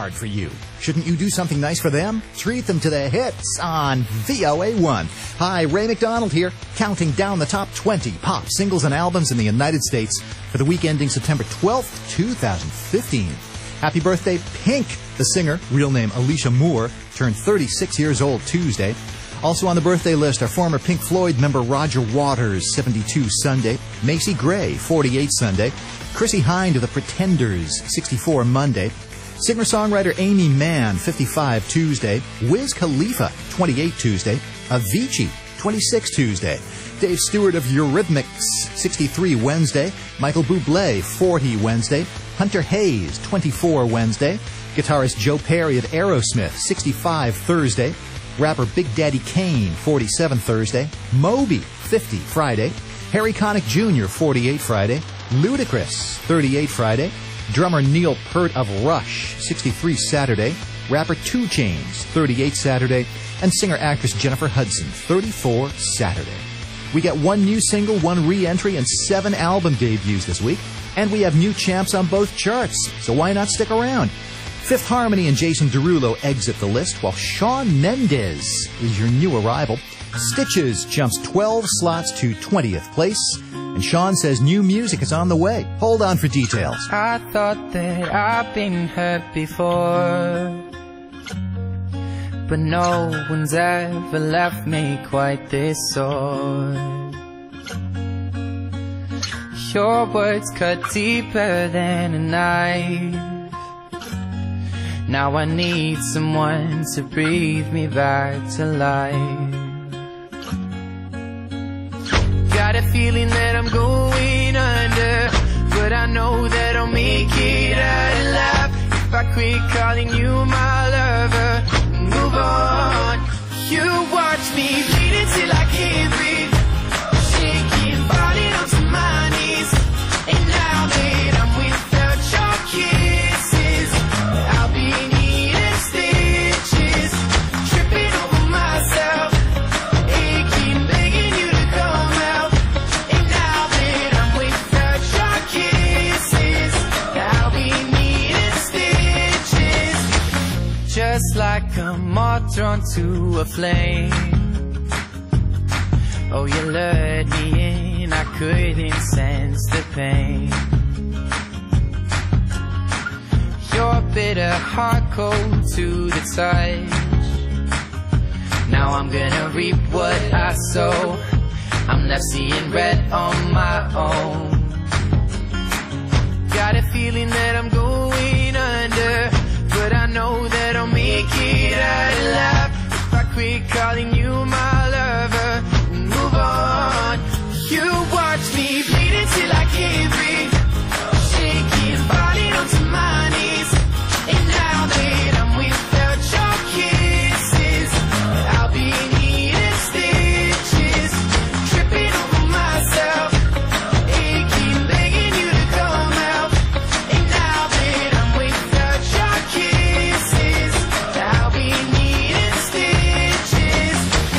hard for you. Shouldn't you do something nice for them? Treat them to the hits on VOA1. Hi, Ray McDonald here, counting down the top 20 pop singles and albums in the United States for the week ending September 12th, 2015. Happy birthday, Pink. The singer, real name Alicia Moore, turned 36 years old Tuesday. Also on the birthday list are former Pink Floyd member Roger Waters, 72 Sunday, Macy Gray, 48 Sunday, Chrissie Hynde of the Pretenders, 64 Monday, singer-songwriter Amy Mann, 55 Tuesday, Wiz Khalifa, 28 Tuesday, Avicii, 26 Tuesday, Dave Stewart of Eurythmics, 63 Wednesday, Michael Bublé, 40 Wednesday, Hunter Hayes, 24 Wednesday, guitarist Joe Perry of Aerosmith, 65 Thursday, rapper Big Daddy Kane, 47 Thursday, Moby, 50 Friday, Harry Connick Jr., 48 Friday, Ludacris, 38 Friday, drummer Neil Peart of Rush, 63 Saturday, rapper 2 Chainz, 38 Saturday, and singer-actress Jennifer Hudson, 34 Saturday. We got 1 new single, 1 re-entry, and 7 album debuts this week, and we have new champs on both charts, so why not stick around? Fifth Harmony and Jason Derulo exit the list, while Shawn Mendes is your new arrival. Stitches jumps 12 slots to 20th place, and Shawn says new music is on the way. Hold on for details. I thought that I've been hurt before, but no one's ever left me quite this sore. Your words cut deeper than a knife. Now I need someone to breathe me back to life. Got a feeling that I'm going under, but I know that I'll make it out alive if I quit calling you my lover. Move on. You watch me bleed until I can't breathe, shaking, falling onto my knees. And now that I'm without your kisses, I'll be needing stitches, tripping over myself, aching, begging you to come out. And now that I'm without your kisses, I'll be needing stitches. Just like a moth drawn to a flame, oh, you lured me in, I couldn't sense the pain. Your bitter heart cold to the touch. Now I'm gonna reap what I sow. I'm left seeing red on my own. Got a feeling that I'm going under, but I know that I'll make it out alive if I quit calling you my lover. Move on. You watch me bleed until I can't breathe, shaking, falling onto my knees. And now that I'm without your kisses, I'll be needing stitches, tripping over myself, aching, begging you to come out. And now that I'm without your kisses, I'll be needing stitches.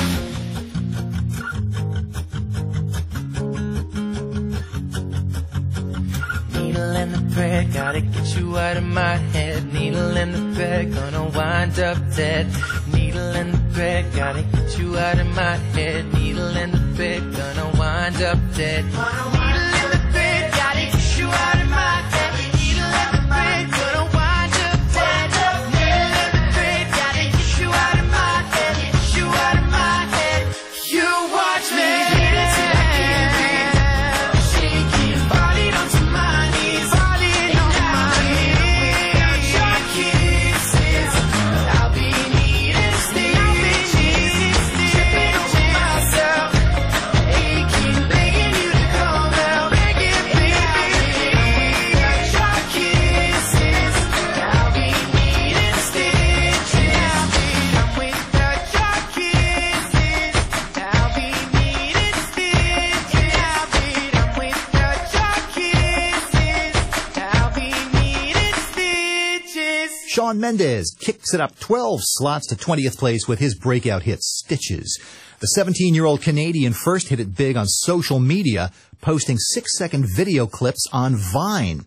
Needle and the thread, gotta get you out of my head. Needle and the thread, gonna wind up dead. Needle and the thread, gotta get you out of my head. Needle and the thread, gonna wind up dead. Needle and the thread, gotta get you out of my head. Needle and the thread, gonna wind up dead. Needle and the thread, gotta get you out of my head. Get you out of my head. You watch me bleed until I can't breathe, shaking, falling onto my knees. Falling on my knees. Without your kisses, I'll be needing stitches, tripping over myself, aching, begging you to come out. Begging, baby. Without your kisses, I'll be needing stitches. I'm without your kisses, I'll be needing stitches. I'm without your kisses, I'll be needing stitches. Shawn Mendes kicks it up 12 slots to 20th place with his breakout hit, Stitches. The 17-year-old Canadian first hit it big on social media, posting 6-second video clips on Vine.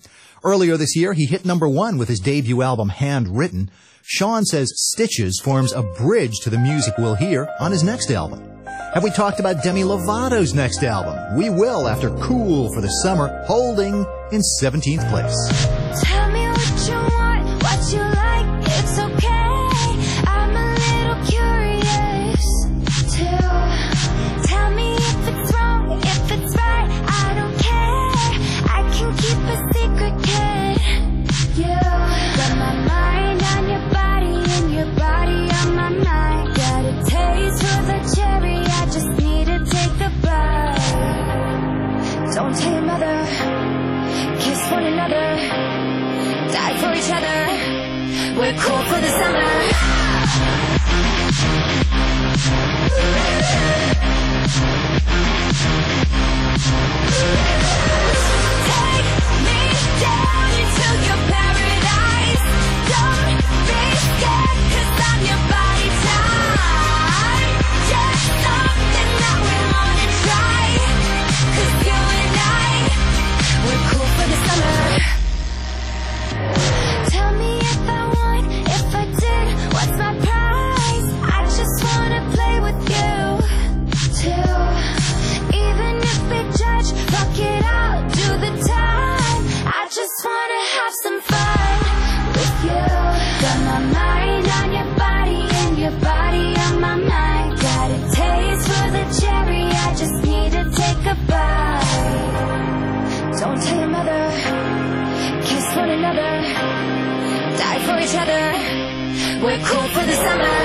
Earlier this year, he hit #1 with his debut album, Handwritten. Sean says Stitches forms a bridge to the music we'll hear on his next album. Have we talked about Demi Lovato's next album? We will after Cool for the Summer, holding in 17th place. Tell me what you want, what you like, it's okay. I'm a little curious too. Tell me if it's wrong, if it's right, I don't care. I can keep a secret, kid. You got my mind on your body and your body on my mind. Got a taste for the cherry, I just need to take a bite. Don't tell your mother, kiss one another, die for each other. We're cool for the summer. Take me down into your paradise. Don't be scared, 'cause I'm your body type. Just something that we wanna try, 'cause you and we're cool for the summer. Tell me if I won, if I did, what's my prize? I just wanna play with you too. Even if we judge, rock it out, do the time. I just wanna have some fun with you. Got my mind on your body and your body on my mind. Got a taste for the cherry, I just need to take a bite. Don't tell your mother, kiss one another, die for each other. We're cool for the summer.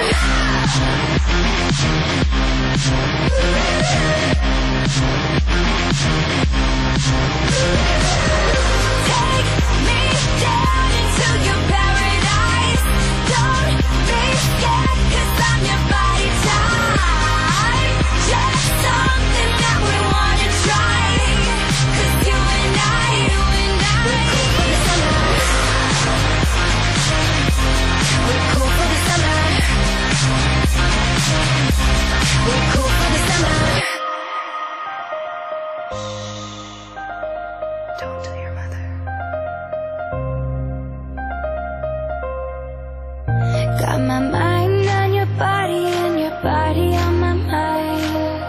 Take me down into your paradise. Don't be scared, 'cause I'm your body type. Just something that we wanna try, 'cause you and I, we're cool for the summer. We're cool for the summer. We're cool for the summer. Don't tell your mother. Got my mind on your body and your body on my mind.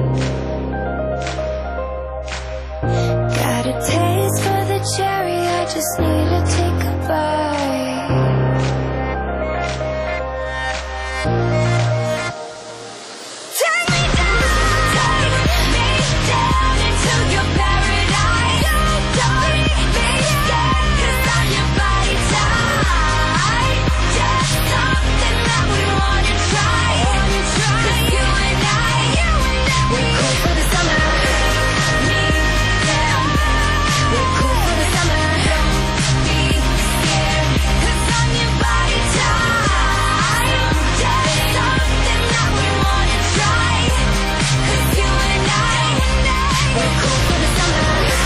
Got a taste for the cherry, I just need to take a bite. Take me down into your paradise. Don't be scared, 'cause I'm your body type. Just something that we wanna try, 'cause you and I, we're cool for the summer. Me, yeah, we're cool for the summer. Don't be scared, 'cause I'm your body type. Just something that we wanna try, 'cause you and I, we're cool for the summer.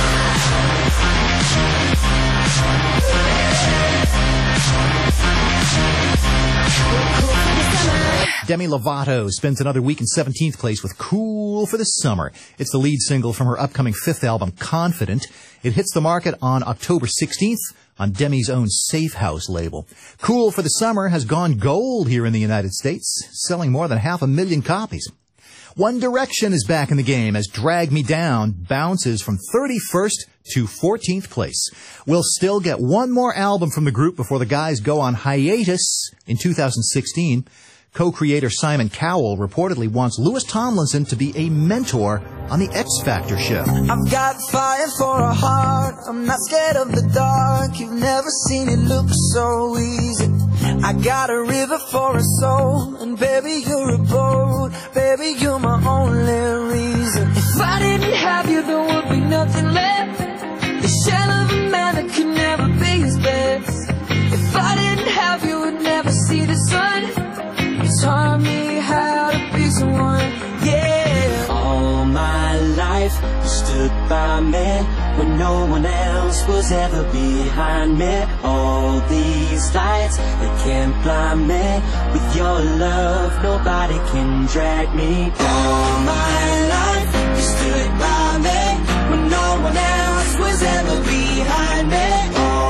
We're cool for the summer. Demi Lovato spends another week in 17th place with Cool for the Summer. It's the lead single from her upcoming 5th album, Confident. It hits the market on October 16th on Demi's own Safe House label. Cool for the Summer has gone gold here in the United States, selling more than 500,000 copies. One Direction is back in the game as Drag Me Down bounces from 31st to 14th place. We'll still get one more album from the group before the guys go on hiatus in 2016. Co-creator Simon Cowell reportedly wants Louis Tomlinson to be a mentor on the X Factor show. I've got fire for a heart, I'm not scared of the dark. You've never seen it look so easy. I got a river for a soul, and baby you're a boat. Baby you're my only reason. If I didn't have you there would be nothing left. The shell of a man that could never be his best. If I didn't have you would never see the sun. You taught me how to be someone, yeah. All my life you stood by me when no one else was ever behind me. All these lights, they can't blind me. With your love, nobody can drag me down. All my life you stood by me when no one else was ever behind me.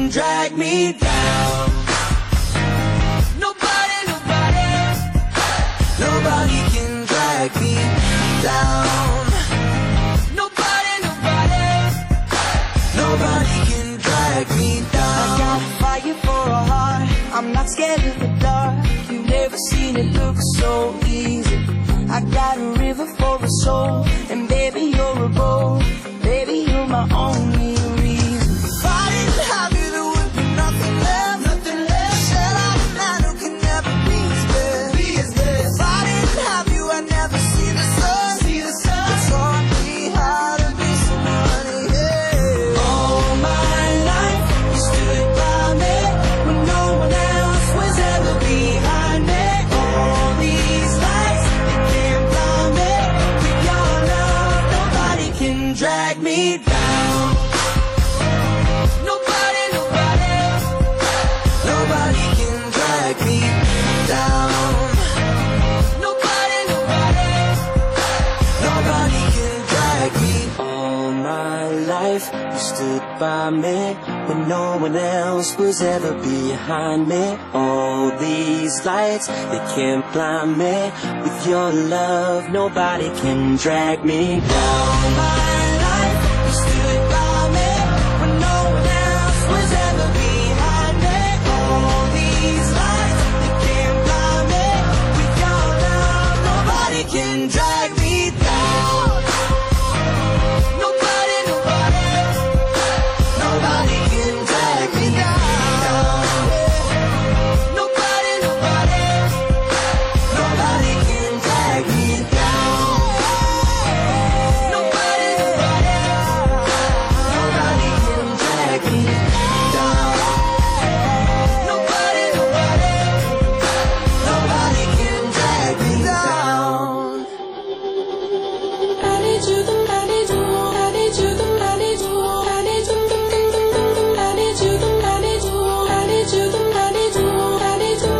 can drag me down. Nobody, nobody, nobody can drag me down. Nobody, nobody, nobody can drag me down. I got fire for a heart, I'm not scared of the dark. You've never seen it look so easy. I got a river for a soul, and baby you're a boat. Baby you're my only reason. If I didn't have you, there would be nothing left, nothing left. Said I'm a man who can never be as bad, be as bad. If I didn't have you, I'd never see the sun, see the sun. It taught me how to be somebody, yeah. All my life you stood by me when no one else was ever behind me. All these lights, they can't blind me. With your love, nobody can drag me down. Nobody, nobody, nobody can drag me down. Nobody, nobody, nobody can drag me. All my life you stood by me when no one else was ever behind me. All these lights, they can't blind me. With your love, nobody can drag me down. All my life you stood by me when no one else was ever behind me. All these lights, they can't blind me. With your love, nobody can drag me down. Nobody, nobody, nobody can drag me down. Nobody, nobody, nobody can drag me down. Nobody, nobody, nobody can drag me down. Nobody, nobody, nobody can drag me down. I need you, I need you, I need you, I need you, I need you, I need you, I need you, I need you, I need you, I need you,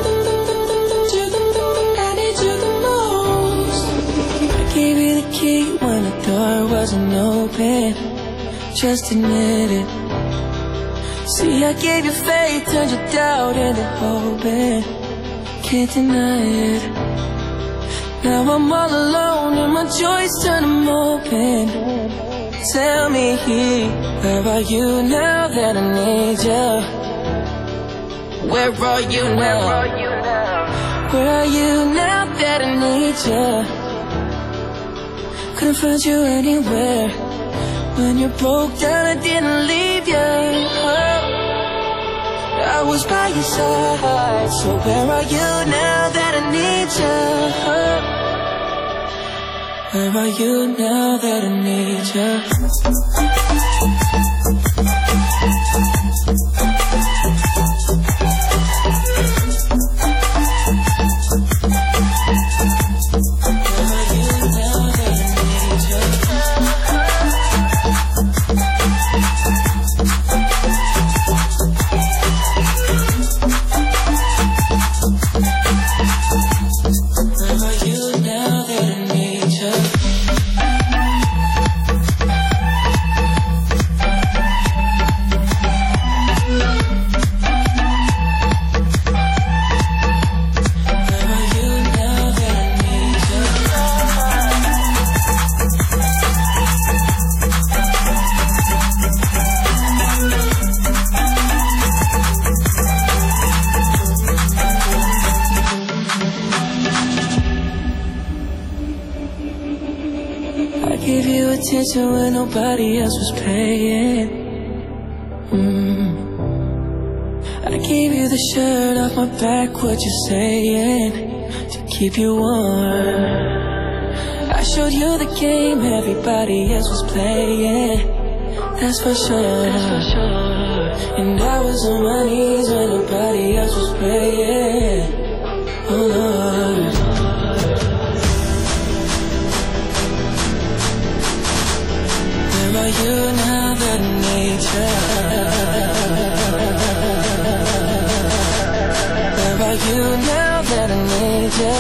I need you the most. I gave you the key when the door wasn't open. Just admit it. See, I gave you faith, turned your doubt into hope, and can't deny it. Now I'm all alone and my joys turn them open. Tell me, where are you now that I need you? Where are you now? Where are you now that I need you? Couldn't find you anywhere. When you broke down, I didn't leave you. I was by your side. So where are you now that I need you? Where are you now that I need you? Attention when nobody else was paying. I gave you the shirt off my back, what you saying, to keep you warm. I showed you the game everybody else was playing, that's for sure. And I was on my knees when nobody else was praying. Oh Lord. Where are you now that I need you? Where are you now that I need you?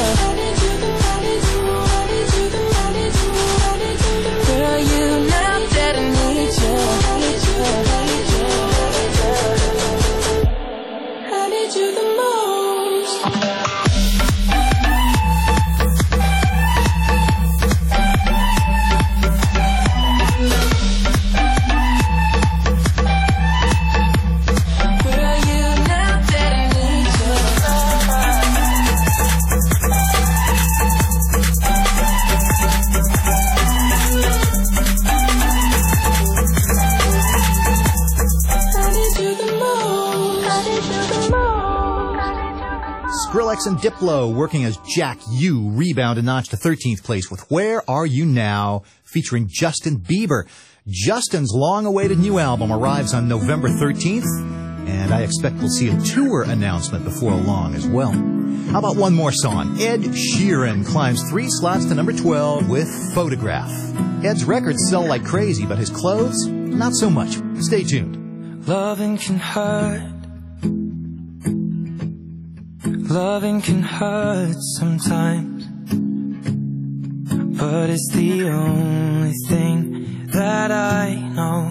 Where are you now that I need you? Skrillex and Diplo working as Jack U rebound a notch to 13th place with Where Are You Now, featuring Justin Bieber. Justin's long-awaited new album arrives on November 13th, and I expect we'll see a tour announcement before long as well. How about one more song? Ed Sheeran climbs 3 slots to number 12 with Photograph. Ed's records sell like crazy, but his clothes, not so much. Stay tuned. Loving can hurt. Loving can hurt sometimes, but it's the only thing that I know.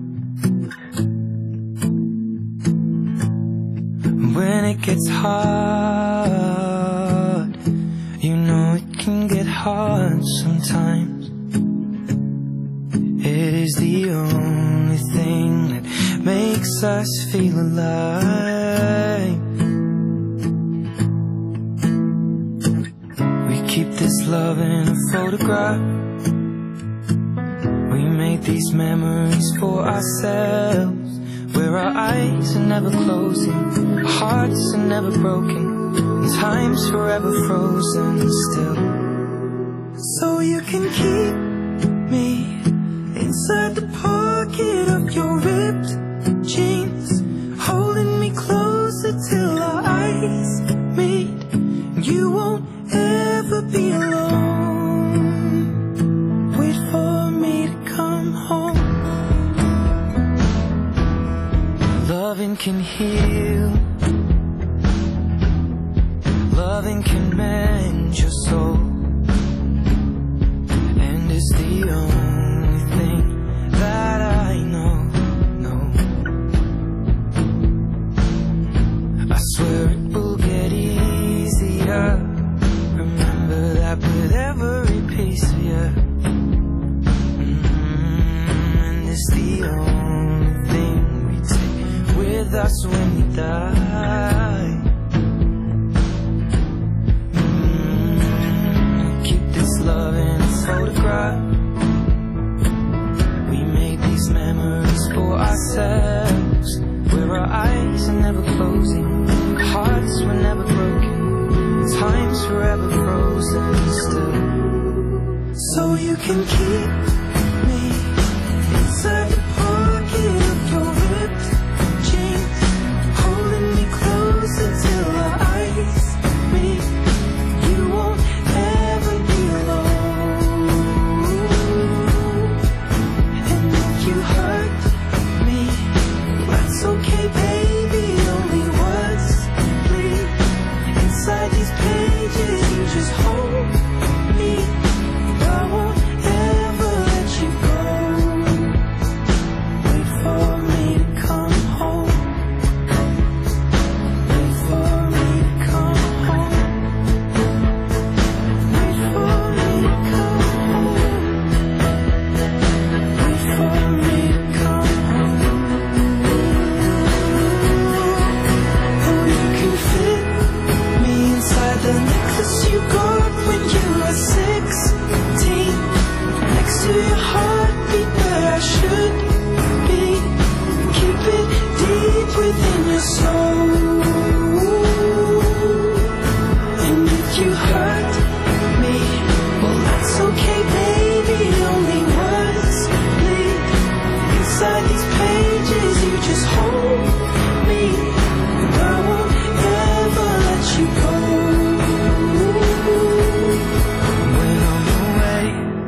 When it gets hard, you know it can get hard sometimes. It is the only thing that makes us feel alive. Keep this love in a photograph. We made these memories for ourselves, where our eyes are never closing, our hearts are never broken, and time's forever frozen still. So you can keep me inside the pocket of your ripped jeans, holding me closer till our eyes meet. You won't ever be alone. Wait for me to come home. Loving can heal. Loving can mend your soul, and it's the only thing that I know. I swear it will get easier. Remember that with every piece of you. And it's the only thing we take with us when we die. Keep this love in a photograph. We made these memories for ourselves, where our eyes are never closing, our hearts were never broken, time's forever frozen still. So you can keep me inside the pocket of your ripped jeans, holding me closer till our eyes meet. You won't ever be alone. And if you hurt me, that's okay, baby. Only words bleed inside these pages. You just hold me. I won't ever let you go. Wait for me to come home. Wait for me to come home. Wait for me to come home. Wait for me to come home. Oh, you can fit me inside the necklace you got when you were 16, next to your heartbeat where I should be. Keep it deep within your soul. And if you hurt me, well that's okay, baby. Only words bleed inside these pages. You just hold me, and I won't ever let you go. When I'm away,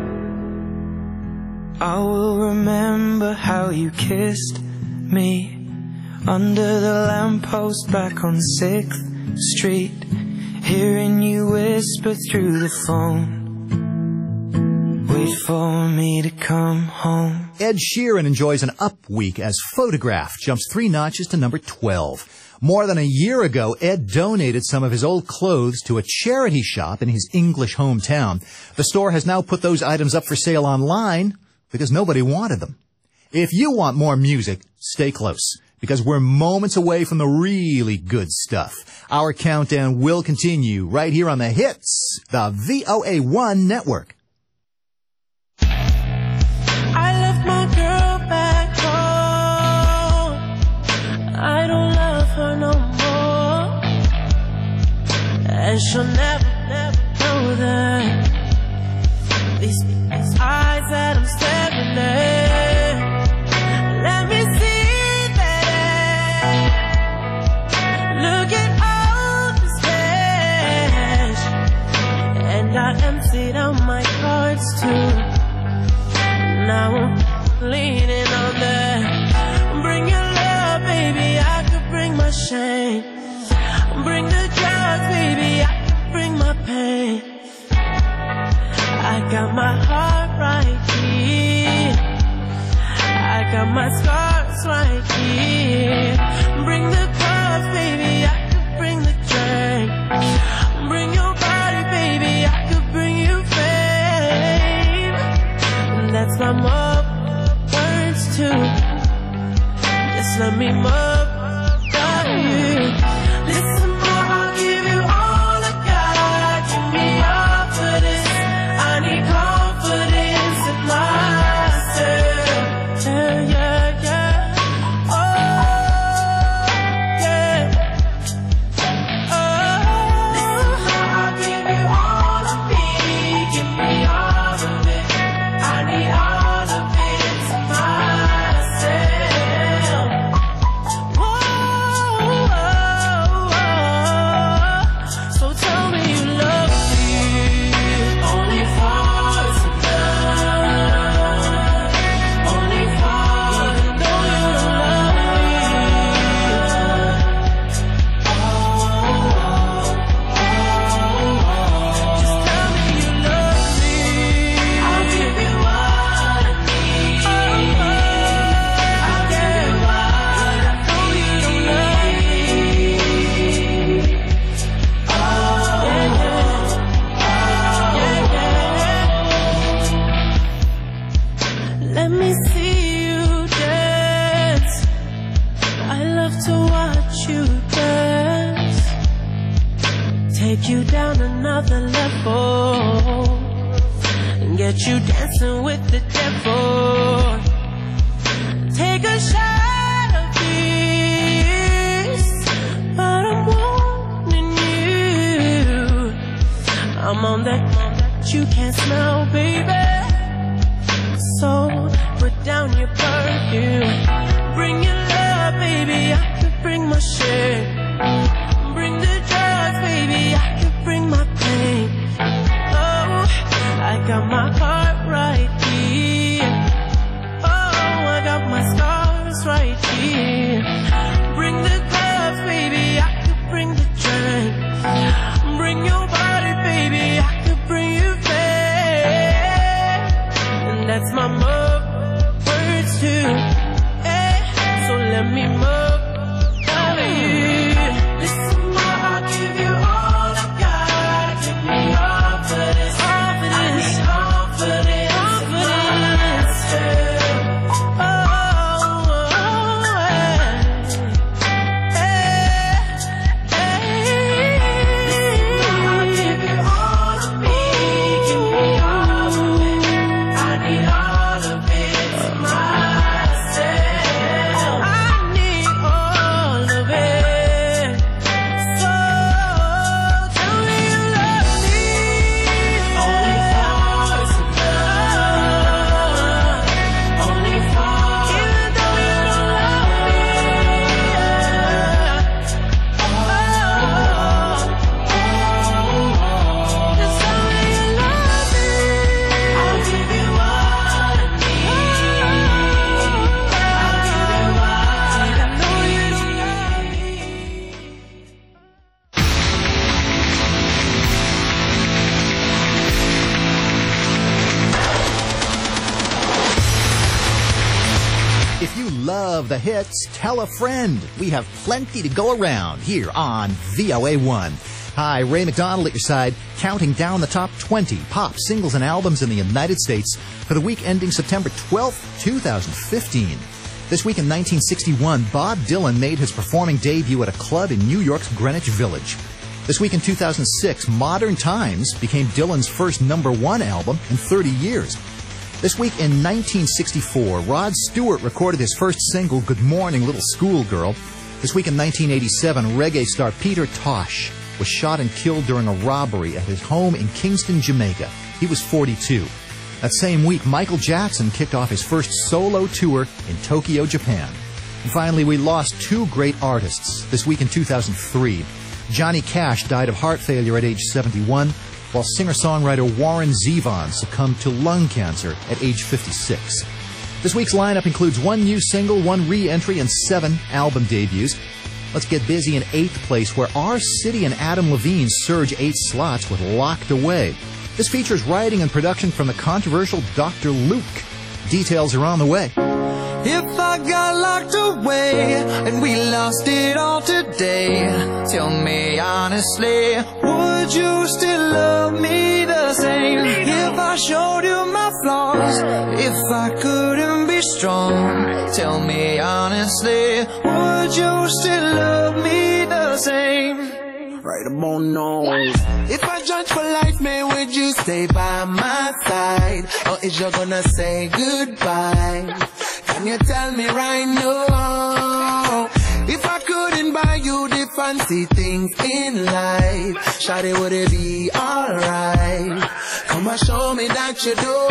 I will remember how you kissed me under the lamppost back on 6th Street, hearing you whisper through the phone. Wait for me to come home. Ed Sheeran enjoys an up week as Photograph jumps 3 notches to number 12. More than a year ago, Ed donated some of his old clothes to a charity shop in his English hometown. The store has now put those items up for sale online because nobody wanted them. If you want more music, stay close, because we're moments away from the really good stuff. Our countdown will continue right here on The Hits, the VOA1 network. I left my girl back home. I don't love her and she'll never know that these eyes that I'm staring at. Let me see that. Look at all this cash, and I emptied out my cards too. Now I'm leaning on that. Bring your love, baby, I could bring my shame. Bring the drugs, baby, I could bring my pain. I got my heart right here, I got my scars right here. Bring the cups, baby, I could bring the drink. Bring your body, baby, I could bring you fame. And that's my words too. Just let me move you. Listen, more, I'll give you all I got. Give me all for this. I need confidence in myself. Yeah, yeah, yeah. Oh, yeah. Oh, listen, more, I'll give you all of me. Give me all of it. I need all of it to myself. So tell me you love me only for tonight, only for know you don't love me. Just tell me you love me. I'll give you what I need. I'll give you what I know you don't love me. Let me see you dance. I love to watch you dance. Take you down another level and get you dancing with the devil. Take a shot of this, but I'm warning you. I'm on that you can't smell, baby. So put down your perfume. Bring your love, baby, I could bring my shit. Bring the drugs, baby, I could bring my pain. Oh, I got my heart right here. Oh, I got my scars right here. Bring the gloves, baby, I could bring the drink. Bring your body, baby, I could bring you fame. And that's my words too. Hey, so let me move over you. Listen, more, I'll give you all I got. Give me all for this. All for this. I need confidence. Confidence. Oh, hey, hey. Listen, more, I'll give you all of me. Give me all of it. I need all of it for myself. I need all of it. So tell me you love me only for tonight, only for even though you don't love me. Just tell me you love me. I'll give you what I need. I'll give you what I know you don't love me. If you love the hits, tell a friend. We have plenty to go around here on VOA1. Hi, Ray McDonald at your side, counting down the top 20 pop singles and albums in the United States for the week ending September 12th, 2015. This week in 1961, Bob Dylan made his performing debut at a club in New York's Greenwich Village. This week in 2006, Modern Times became Dylan's first #1 album in 30 years. This week in 1964, Rod Stewart recorded his first single, Good Morning Little Schoolgirl. This week in 1987, reggae star Peter Tosh was shot and killed during a robbery at his home in Kingston, Jamaica. He was 42. That same week, Michael Jackson kicked off his first solo tour in Tokyo, Japan. And finally, we lost two great artists this week in 2003. Johnny Cash died of heart failure at age 71, while singer-songwriter Warren Zevon succumbed to lung cancer at age 56. This week's lineup includes one new single, one re-entry, and 7 album debuts. Let's get busy in 8th place, where Our City and Adam Levine surge 8 slots with Locked Away. This features writing and production from the controversial Dr. Luke. Details are on the way. If I got locked away and we lost it all today, tell me honestly, would you still love me the same? If I showed you my flaws, if I couldn't be strong, tell me honestly, would you still love me the same? Right about now. If I judge for life, man, would you stay by my side? Or is you gonna say goodbye? Can you tell me right now? If I couldn't buy you the fancy things in life, shawty, would it be alright? Come and show me that you do.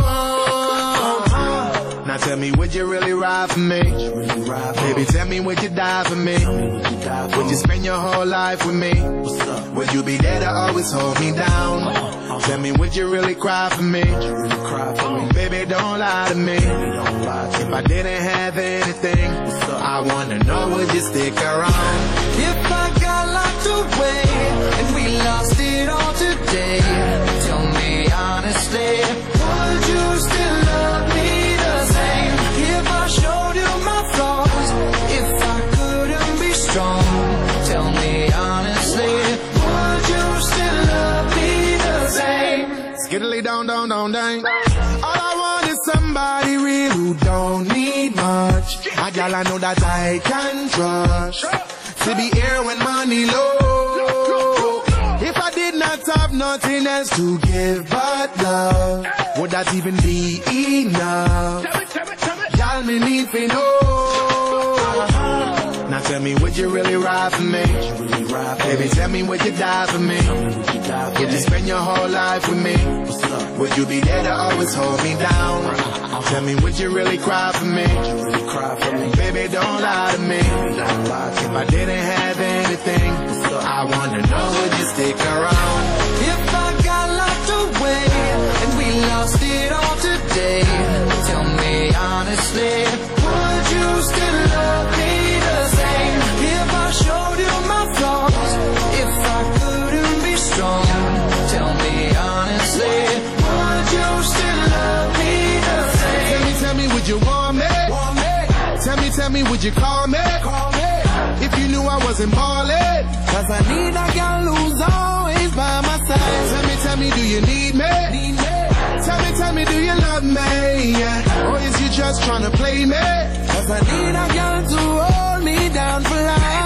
Now tell me, would you really ride for me? Baby, tell me, would you die for me? Would you spend your whole life with me? Would you be there to always hold me down? Tell me, would you really cry for me? Baby, don't lie to me. If I didn't have anything, I wanna know, would you stick around? If I got locked away and we lost it all today, tell me honestly, would you still love me the same? If I showed you my flaws, if I couldn't be strong, tell me honestly, would you still love me the same? Skiddly down, down, down, down. All I want is somebody real who don't need much. A gal I know that I can trust, to be here when money low. If I did not have nothing else to give but love, would that even be enough? Y'all me need to know. Now tell me, would you really ride for me? Baby, tell me, would you die for me? Would you spend your whole life with me? Would you be there to always hold me down? Tell me, would you really cry for me? Baby, don't lie to me. If I didn't have anything, I wanna know, would you stick around? If I got locked away and we lost it all today, tell me honestly, would you still love me the same? If I showed you my flaws, if I couldn't be strong, tell me honestly, would you still love me the same? Tell me, would you want me? Tell me, would you call me? If you knew I wasn't ballin', 'cause I need a girl who's always by my side. Tell me, do you need me? Tell me, do you love me? Or is you just tryna play me? 'Cause I need a girl to hold me down for life.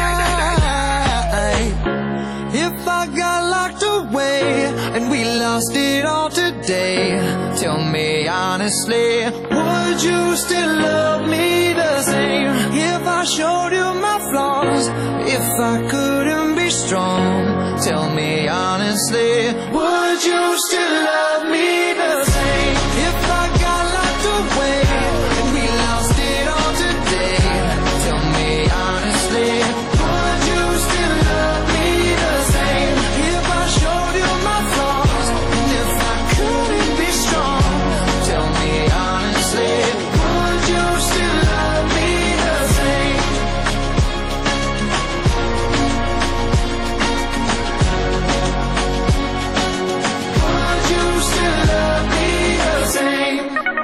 If I got locked away and we lost it all today, tell me honestly, would you still love me the same? If I showed you my flaws, if I couldn't be strong, tell me honestly, would you still love me the same? If I got locked away and we lost it all today, tell me honestly, would you still love me the same? If I showed you my flaws, and if I couldn't be strong, tell me honestly, would you still love me the same? Would you still love me the same?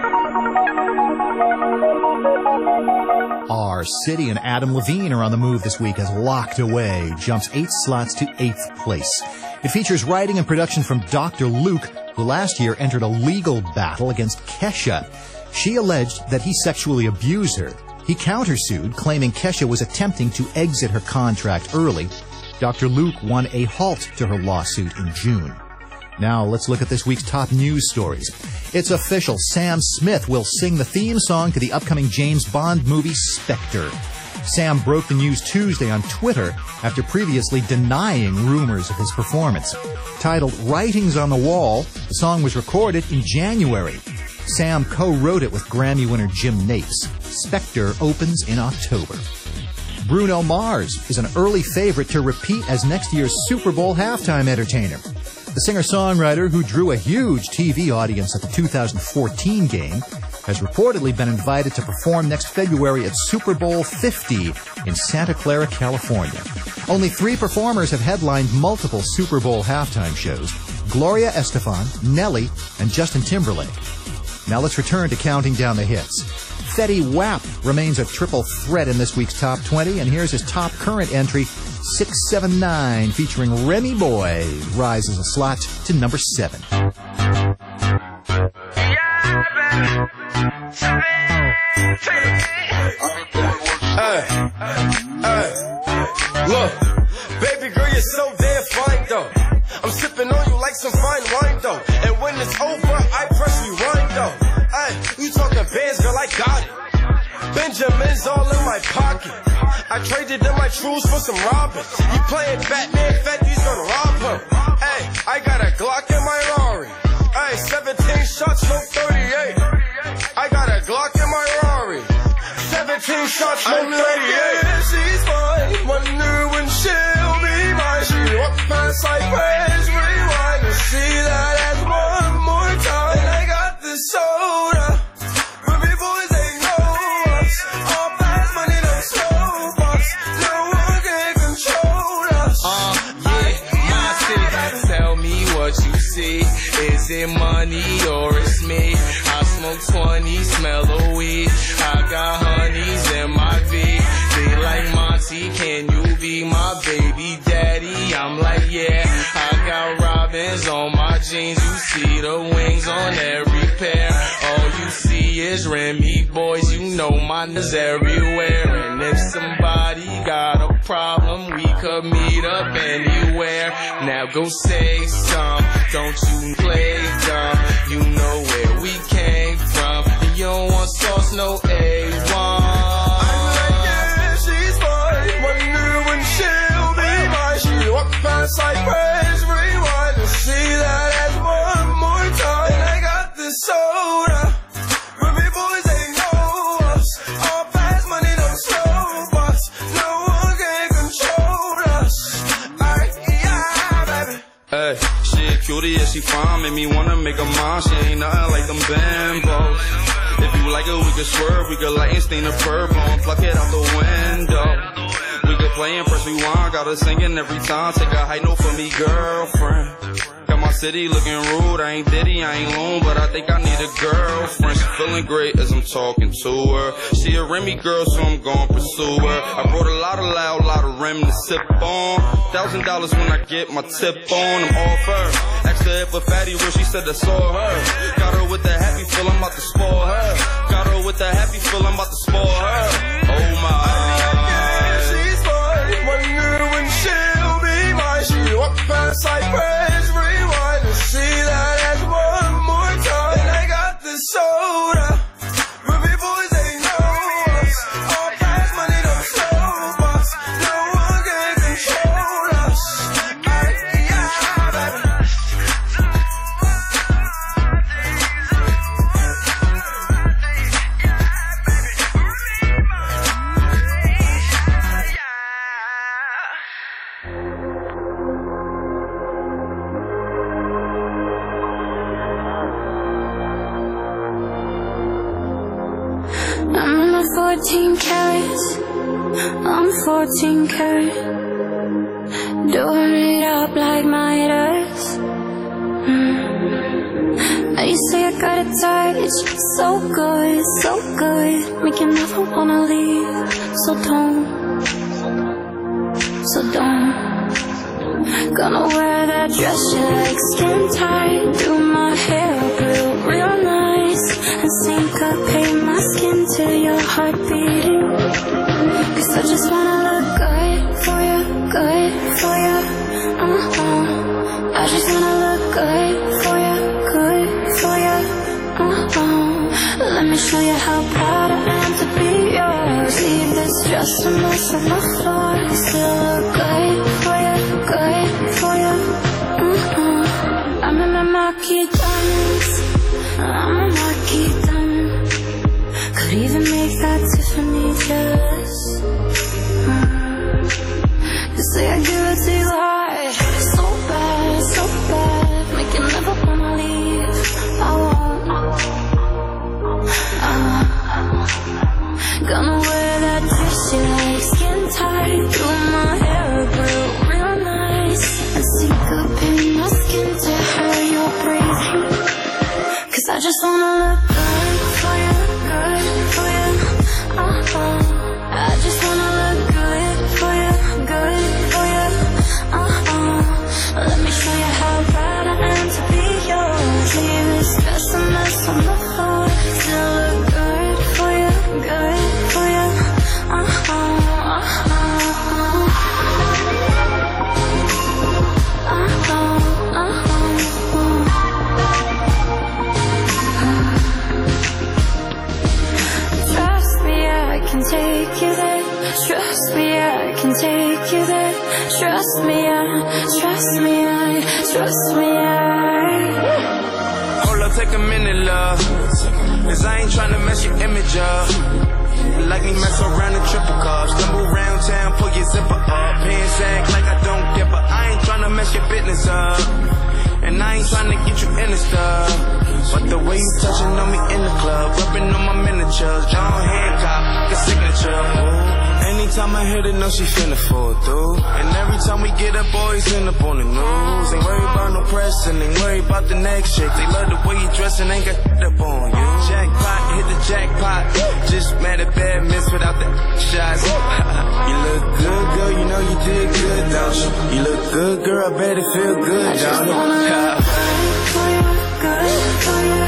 Our City and Adam Levine are on the move this week as Locked Away jumps 8 slots to 8th place. It features writing and production from Dr. Luke, who last year entered a legal battle against Kesha. She alleged that he sexually abused her. He countersued, claiming Kesha was attempting to exit her contract early. Dr. Luke won a halt to her lawsuit in June. Now, let's look at this week's top news stories. It's official. Sam Smith will sing the theme song to the upcoming James Bond movie Spectre. Sam broke the news Tuesday on Twitter after previously denying rumors of his performance. Titled Writings on the Wall, the song was recorded in January. Sam co-wrote it with Grammy winner Jim Napes. Spectre opens in October. Bruno Mars is an early favorite to repeat as next year's Super Bowl halftime entertainer. The singer-songwriter, who drew a huge TV audience at the 2014 game, has reportedly been invited to perform next February at Super Bowl 50 in Santa Clara, California. Only 3 performers have headlined multiple Super Bowl halftime shows: Gloria Estefan, Nelly, and Justin Timberlake. Now let's return to counting down the hits. Fetty Wap remains a triple threat in this week's Top 20, and here's his top current entry, 679, featuring Remy Boy, rises a slot to number 7. Look, baby girl, you're so damn fine, though. I'm sipping on you like some fine wine, though. And when it's over, I press rewind, though. Ay, you talking bands, girl, I got it. Benjamin's all in my pocket. I traded in my trues for some Robins. You playing Batman, Fetty's gonna rob him. Ay, I got a Glock in my Rari. Ay, 17 shots, no 38. I got a Glock in my Rari. 17 shots, no 38. She's fine. Wonder when she'll be mine. She walk past like praise, rewind and see that as one more time. And I got this soda. Ruby boys, they know us. All fast money, no slow bucks. No one can control us. Yeah, my city. Tell me what you see. Is it money or it's me? I smoke 20, smell the weed. I got honeys in my V. They like Monty, can you be my baby daddy? I'm like, yeah. I got Robins on my jeans. You see the wings on every pair. All you see is Remy Boys. You know my niggas everywhere. And if somebody got a problem, we could meet up anywhere. Now go say some. Don't you play dumb. You know where we came from. You don't want sauce, no A1. I'm like, yeah, she's fine. Wonder when she'll be mine. She walk past like praise, rewind and see that as one more time. And I got this soda. Ruby boys, they know us. All fast money, no slow bucks. No one can control us. Alright, yeah, baby. Hey, she a cutie, yeah, she fine. Make me wanna make her mine. She ain't nothing like them bambos. If you like it, we could swerve. We could light and stain the purple and pluck it out the window. We could play and press rewind. Got her singing every time. Take a high note for me, girlfriend. Got my city looking rude. I ain't Diddy, I ain't Loon, but I think I need a girlfriend. She feeling great as I'm talking to her. She a Remy girl, so I'm gon' pursue her. I brought a lot of loud, lot of Rem to sip on. $1,000 when I get my tip on. I'm off her. Asked her if a fatty where she said I saw her. Got her with the happy feel, I'm about to spoil her. Got her with the happy feel, I'm about to spoil her. Oh my. She's fine. Wonder when she'll be mine. She walk past like praise, rewind and see that as one more time. And I got this soda. Ruby boys, they know us. All fast money, no slow bucks. No one can control us. Alright, yeah, baby. I'm not 14 carats, I'm 14 karat. Doing it up like Midas. Now you say I got a touch, so good, so good. Make you never wanna leave, so don't. Gonna wear that dress you like, skin tight. Do my hair up real nice, and syncopate my skin to your heart beating. Cause I just wanna look good for you, good for you. I just wanna look good for you, good for you. Let me show you how proud I am to be yours. Leave this dress just a mess on the floor. Still look good for you, good for you. I'm in my marquee diamonds, I'm a marquee diamond. Could even make that Tiffany dress. You say I give it to you hard, so bad, make you never wanna leave. I won't. Gonna wear that dress you like, skin tight, doing my hair real nice, and sink up in my skin to hear your breathing. 'Cause I just wanna look good for you, good for you. I just wanna look good for you, good for you. Let me show you how proud I am to be yours. Leave this dress a mess on the floor. Still look good for you, good for you. Trust me, I can take you there. Trust me, I can take you there. Trust me, trust me, trust me, Hold up, take a minute, love. 'Cause I ain't tryna mess your image up. Like me mess around in triple cups. Stumble around town, pull your zipper up. Pants act like I don't give a. I ain't tryna mess your business up. And I ain't tryna get you in the stuff. But the way you touching on me in the club, rubbing on my miniatures, John Hancock, like a signature. Anytime I hit it, know she finna fall through. And every time we get up, boys end up on the news. Ain't worry about no pressing, ain't worry about the next chick. They love the way you dressing, ain't got up on you. Jackpot, hit the jackpot. Just mad at bad miss without the shots. You look good, girl, you know you did good, don't you? You look good, girl, I bet it feel good, don't you? for you, good for you.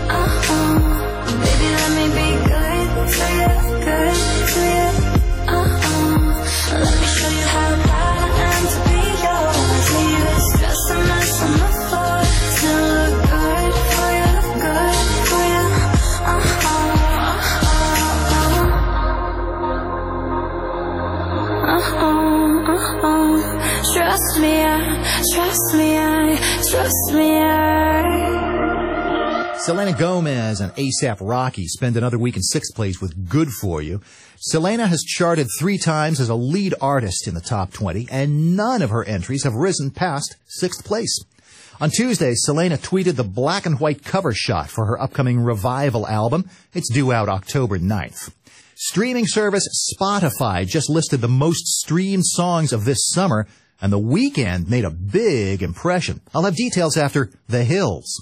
Baby, let me be good for you, good for you. Let me show you how proud I am to be yours. Leave this dress a mess on the floor. Still look good for you, good for you. Trust me, trust me, trust me. Selena Gomez and A$AP Rocky spend another week in 6th place with Good For You. Selena has charted 3 times as a lead artist in the top 20, and none of her entries have risen past 6th place. On Tuesday, Selena tweeted the black and white cover shot for her upcoming Revival album. It's due out October 9th. Streaming service Spotify just listed the most streamed songs of this summer, and The Weeknd made a big impression. I'll have details after The Hills.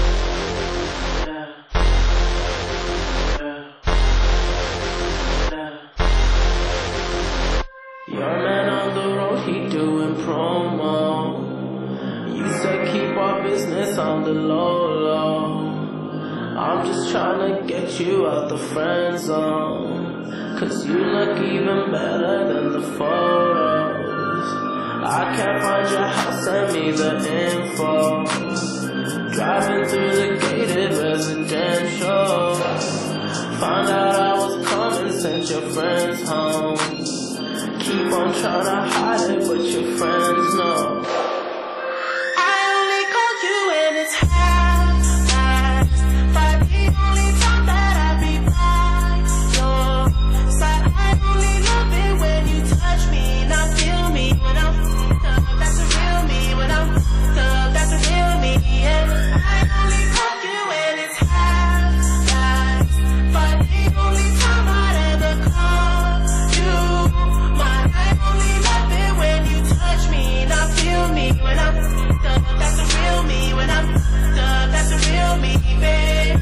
Your man on the road, he doing promo. You say keep our business on the low. I'm just trying to get you out the friend zone. 'Cause you look even better than the photos. I can't find your house, send me the info. Driving through the gated residential. Found out I was coming, sent your friends home. Keep on trying to hide it, but your friends know. I only call you when it's half-past, but the only time that I be by your side. I only love it when you touch me, not feel me when I'm up. That's the real me when I'm up. That's the real me. Yeah. I only call you when it's half-past, but the only time I'd ever call you. I only love it when you touch me, not feel me when I'm up. That's the real me when I'm up. That's the real me, babe.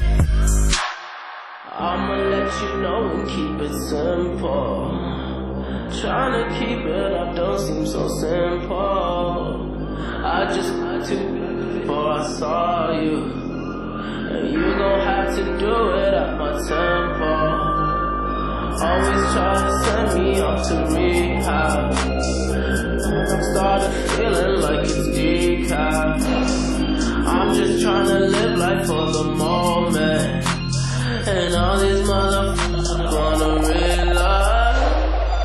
I'ma let you know and keep it simple. Trying to keep it up don't seem so simple. I just got to before I saw you, and you gon' have to do it at my tempo. Always try to send me off to rehab. Started feeling like it's decaf. I'm just trying to live life for the moment. And all these motherfuckers wanna realize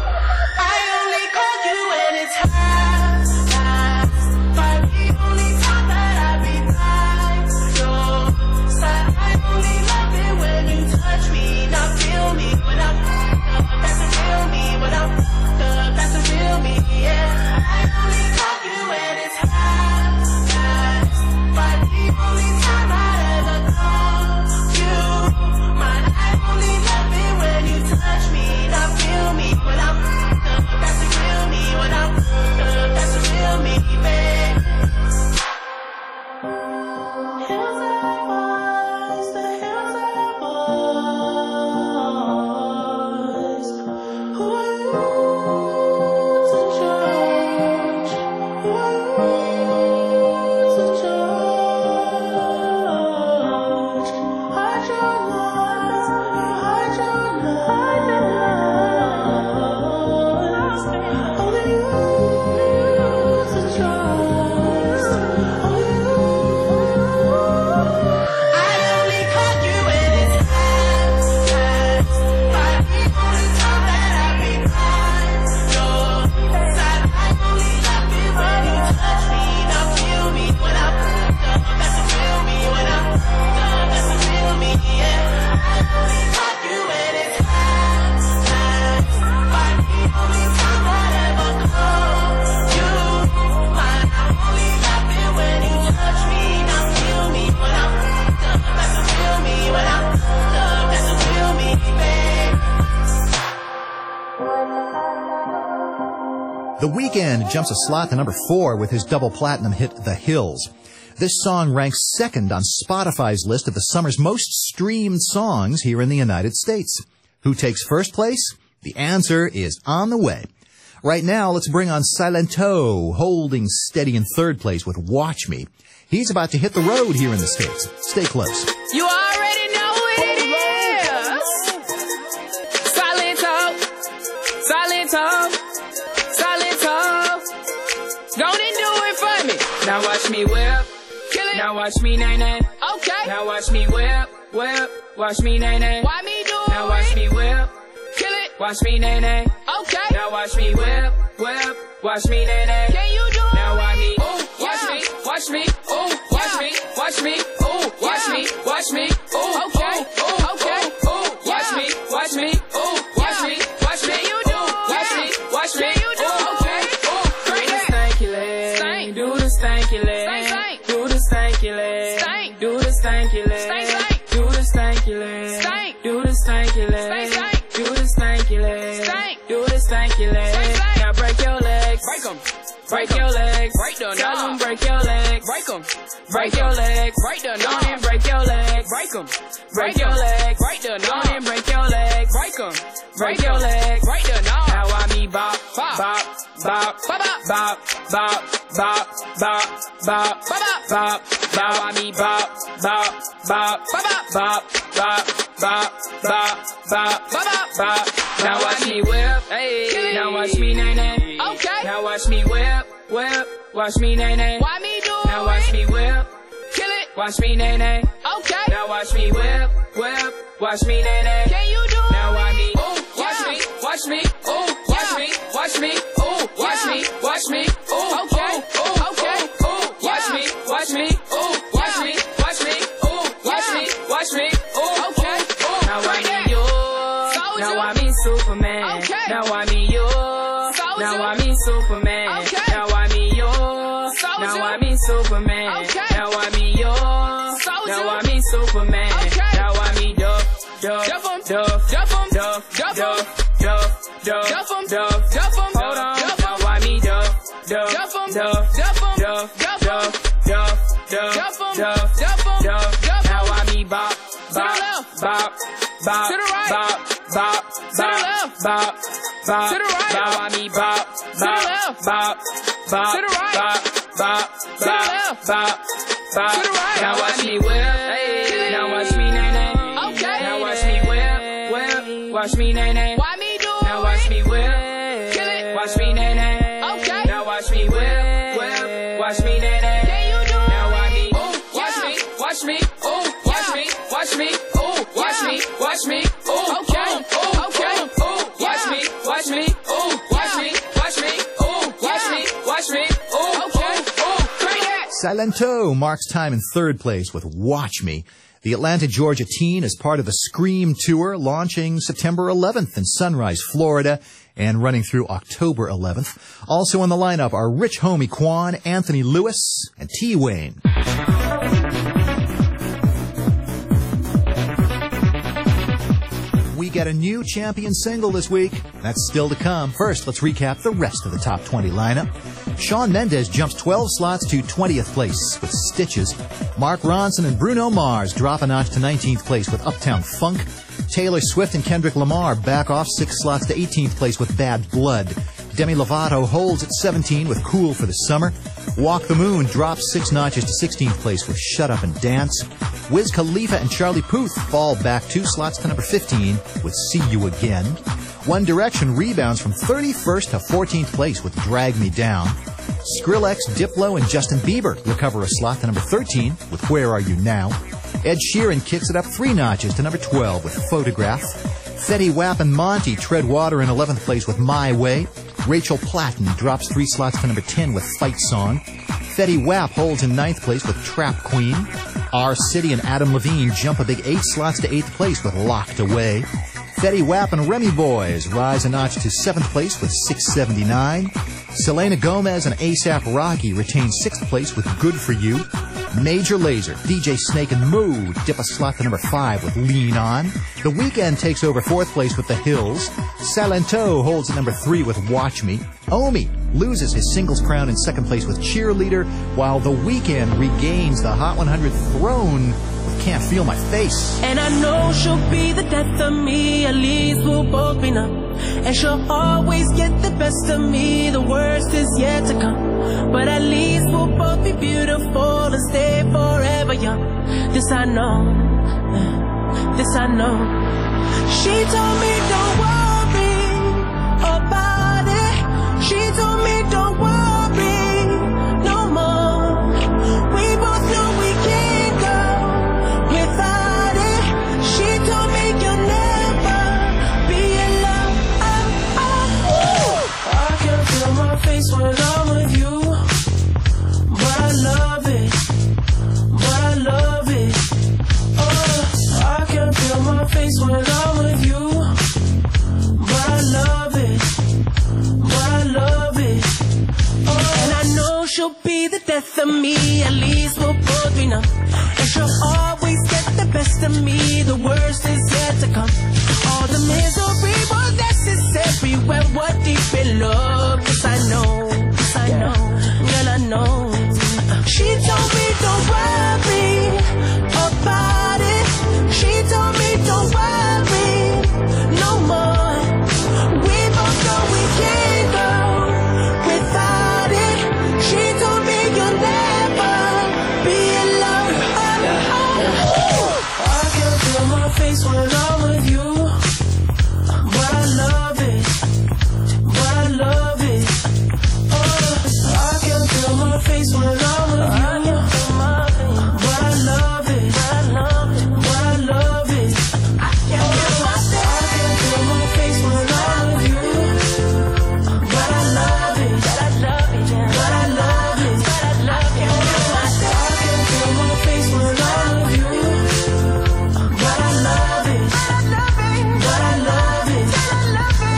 The Weeknd jumps a slot to number 4 with his double platinum hit, The Hills. This song ranks second on Spotify's list of the summer's most streamed songs here in the United States. Who takes first place? The answer is on the way. Right now, let's bring on Silento, holding steady in third place with Watch Me. He's about to hit the road here in the States. Stay close. You already know what it is. Silento, Silento, Silento. Go and do it for me. Now watch me whip. Kill it. Now watch me nay-nay. Okay. Now watch me whip, whip. Watch me nay-nay. Why me do it? Now watch me whip. Kill it. Watch me nay-nay. Okay. Now watch me whip, whip. Watch me nay-nay. Can you do it? Now watch me. Ooh, watch me. Watch me. Ooh, watch me. Watch me. Ooh, watch me. Watch me. Ooh, okay. Ooh, okay. Ooh, watch me. Watch me. Ooh, watch me. Watch me. You do. Watch me. Watch me. You do. Okay. Ooh, do the stanky leg. Stank. Do the stanky leg. Stank. Do the stanky leg. Stank. Do the stanky leg. Stank. Do the stanky leg. Stank. Do the stanky leg. Stank. Do the stanky leg. Stank. Do the stanky leg. Now break your legs. Break them. Break your legs. Break them. Tell them break your legs. Break them. Break your legs. Break them. Don't and break your legs. Break them. Break your legs. Break them. Don't and break your legs. Break them. Break your legs. Break them. Now I me bop, bop, bop, bop, bop, bop, bop, bop, bop, bop, bop. Now I me bop, bop, bop, bop, bop, bop, bop, bop, bop, bop, bop. Now watch me whip. Hey. Now watch me nay-nay. Okay. Now watch me whip, whip. Watch me nay-nay. Why me do it? Now watch me whip. Kill it. Watch me nay-nay. Okay. Now watch me whip, whip. Watch me nay-nay. Can you do it? Now watch me. Ooh, watch me. Watch me. Ooh, watch me. Watch me. Ooh, watch me. Watch me. Ooh, okay. Ooh, okay. Ooh, watch me. Watch me. Ooh, watch me. Watch me. Ooh, watch me. Watch me. Ooh, okay. Ooh, now I me yours. Now I me Superman. Okay. Now I me yours. Now I me Superman. Okay. Now I me yours. Now I me Superman. Okay. Now I me yours. Now I me Superman. Okay. Now I me Duff, Duff, Duff, Duff, Duff, Duff, Duff, Duff, Duff, Duff, Duff. Hold on. Now I me Duff, Duff, Duff, Duff, Duff, Duff, Duff, Duff, Duff, Duff. Now I me bop, bop, bop, bop, to the right, bop, bop, to the left, bop, bop, to the right. Now I me bop, bop, bop, bop, to the right, bop, bop, to the left, bop, bop, to the right. Now watch me whip, now watch me nay-nay. Okay. Now watch me whip, whip. Watch me nay-nay. Why me do it? Now watch me whip, kill it. Watch me nay-nay. Okay. Now watch me whip, whip. Watch me nay-nay. Can you do it? Now watch me. Ooh, watch me. Watch me. Ooh, watch me. Watch me. Ooh, watch me. Watch me. Ooh, okay. Ooh, okay. Ooh, watch me. Watch me. Ooh, watch me. Watch me. Ooh, watch me. Watch me. Ooh, okay. Ooh, great that. Silento marks time in third place with Watch Me. The Atlanta, Georgia teen is part of the Scream Tour, launching September 11th in Sunrise, Florida, and running through October 11th. Also on the lineup are Rich Homie Quan, Anthony Lewis, and T-Wayne. We get a new champion single this week. That's still to come. First, let's recap the rest of the top 20 lineup. Shawn Mendes jumps 12 slots to 20th place with Stitches. Mark Ronson and Bruno Mars drop a notch to 19th place with Uptown Funk. Taylor Swift and Kendrick Lamar back off 6 slots to 18th place with Bad Blood. Demi Lovato holds at 17 with Cool for the Summer. Walk the Moon drops 6 notches to 16th place with Shut Up and Dance. Wiz Khalifa and Charlie Puth fall back 2 slots to number 15 with See You Again. One Direction rebounds from 31st to 14th place with Drag Me Down. Skrillex, Diplo, and Justin Bieber recover a slot to number 13 with Where Are You Now. Ed Sheeran kicks it up 3 notches to number 12 with Photograph. Fetty Wap and Monty tread water in 11th place with My Way. Rachel Platten drops 3 slots to number 10 with Fight Song. Fetty Wap holds in 9th place with Trap Queen. R. City and Adam Levine jump a big 8 slots to 8th place with Locked Away. Fetty Wap and Remy Boys rise a notch to 7th place with 679. Selena Gomez and A$AP Rocky retain 6th place with Good For You. Major Lazer, DJ Snake, and Mood dip a slot to number 5 with Lean On. The Weeknd takes over 4th place with The Hills. Silento holds at number 3 with Watch Me. Omi loses his singles crown in second place with Cheerleader, while The Weeknd regains the Hot 100 throne with Can't Feel My Face. And I know she'll be the death of me, at least we'll both be numb. And she'll always get the best of me, the worst is yet to come. But at least we'll both be beautiful and stay forever young. This I know, this I know. She told me don't worry about it. She told me don't worry no more. We both know we can't go without it. She told me you'll never be alone. I can feel my face when I'm with you, but I love it, but I love it. I can feel my face when I'm with you, but I love it, but I love it. And I know she'll be the death of me, at least we'll both be numb. And she'll always get the best of me, the worst is yet to come. All the misery was necessary when we're deep in love. Cause I know, girl I know. She told me don't worry about it. She told me don't worry no more. We both know we can't go without it. She told me you'll never be alone. I can feel my face when I'm with you, but I love it, but I love it. I can feel my face when I'm with you, but I love it, but I love it, but I love it. I can feel my face when I'm with you, but I love it, but I love it, but I love it, but I love it. I can feel my face when I'm with you, but I love it, but I love it, but I love it, but I love it.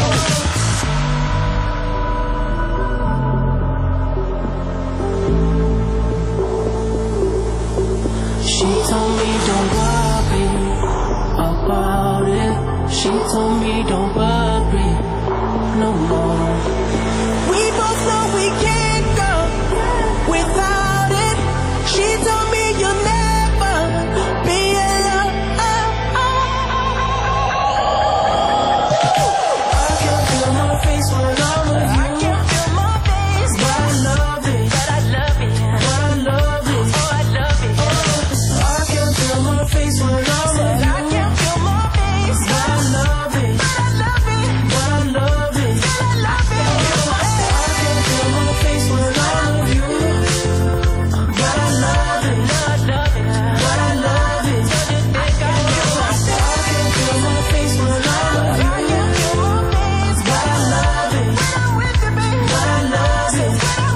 She told me don't worry about it. She told me don't worry no more. We both know we can't go without it. She told me you'll never be alone. I can feel my face when I'm with you. I can feel my face, but I love it, but I love it, but I love it, oh I love it. I can feel my face when I'm with you. I can feel my face, but I love it, but I love it, but I love it, but I love it. I can feel my face when I'm with you, but I love it, but I love it. I can feel my face when I'm with you, but I love it, but I love it.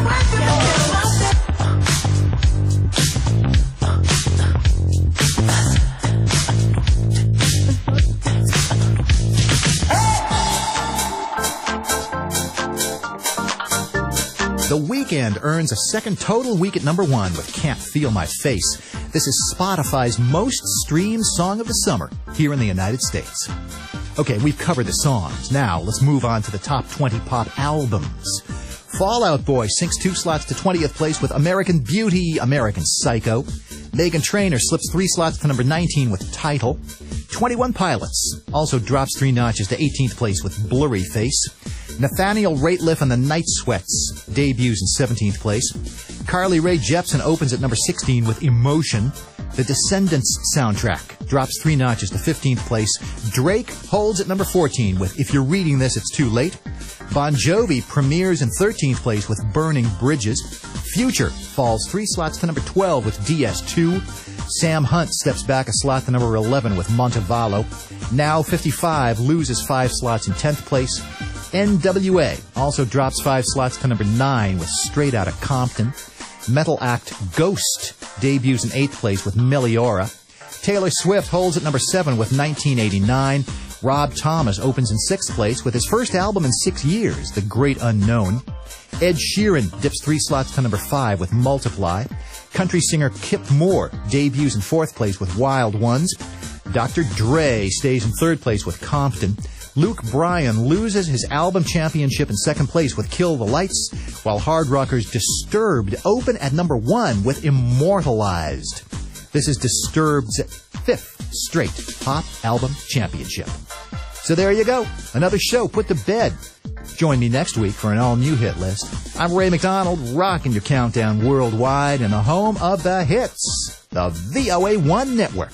The Weeknd earns a second total week at number 1 with Can't Feel My Face. This is Spotify's most streamed song of the summer here in the United States. Okay, we've covered the songs. Now, let's move on to the top 20 pop albums. Fall Out Boy sinks 2 slots to 20th place with American Beauty, American Psycho. Meghan Trainor slips 3 slots to number 19 with Title. 21 Pilots also drops 3 notches to 18th place with Blurry Face. Nathaniel Rateliff and the Night Sweats debuts in 17th place. Carly Rae Jepsen opens at number 16 with Emotion. The Descendants soundtrack drops 3 notches to 15th place. Drake holds at number 14 with If You're Reading This, It's Too Late. Bon Jovi premieres in 13th place with Burning Bridges. Future falls 3 slots to number 12 with DS2. Sam Hunt steps back a slot to number 11 with Montevallo. Now 55 loses 5 slots in 10th place. NWA also drops 5 slots to number 9 with Straight Outta Compton. Metal act Ghost debuts in 8th place with Meliora. Taylor Swift holds at number 7 with 1989. Rob Thomas opens in 6th place with his first album in 6 years, The Great Unknown. Ed Sheeran dips 3 slots to number 5 with Multiply. Country singer Kip Moore debuts in 4th place with Wild Ones. Dr. Dre stays in 3rd place with Compton. Luke Bryan loses his album championship in second place with Kill the Lights, while hard rockers Disturbed open at number 1 with Immortalized. This is Disturbed's 5th straight pop album championship. So there you go. Another show put to bed. Join me next week for an all-new hit list. I'm Ray McDonald, rocking your countdown worldwide in the home of the hits, the VOA1 Network.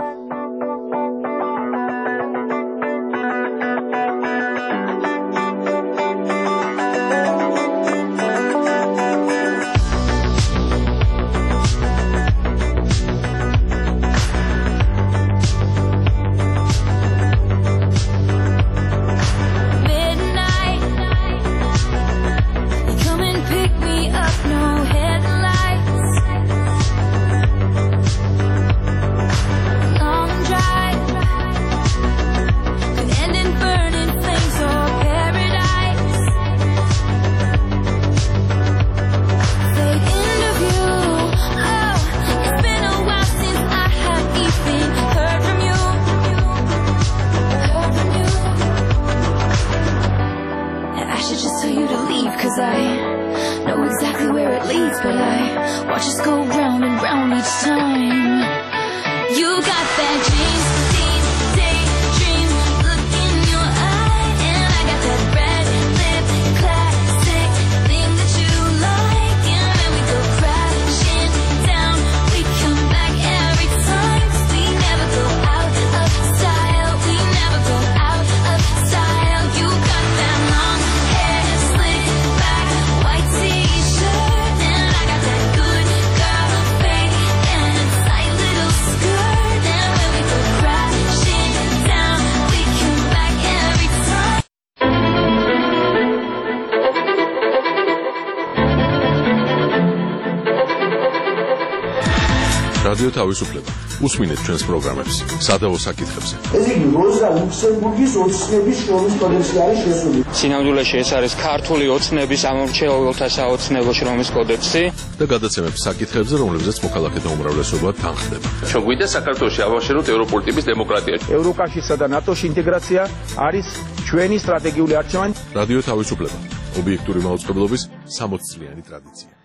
რადიო თავისუფლება. უსმინეთ ჩვენს პროგრამებს სადავო საკითხებზე. ეს იგი როზა ლუქსემბურგის ოცნების შრომის კოდექსში არის შესული. სინამდვილეში ეს არის ქართული ოცნების ამომრჩეველთა საოცნებო შრომის კოდექსი და გადაცემებს საკითხებზე, რომლებზეც მოქალაქეთა უმრავლესობა თანხდება. ჩვენ გვინდა საქართველოში ავაშენოთ ევროპული ტიპის დემოკრატია. ევროკავშირსა და ნატოს ინტეგრაცია არის ჩვენი სტრატეგიული არჩევანი. რადიო თავისუფლება. ობიექტური მაუწყებლობის 60 წლიანი ტრადიცია.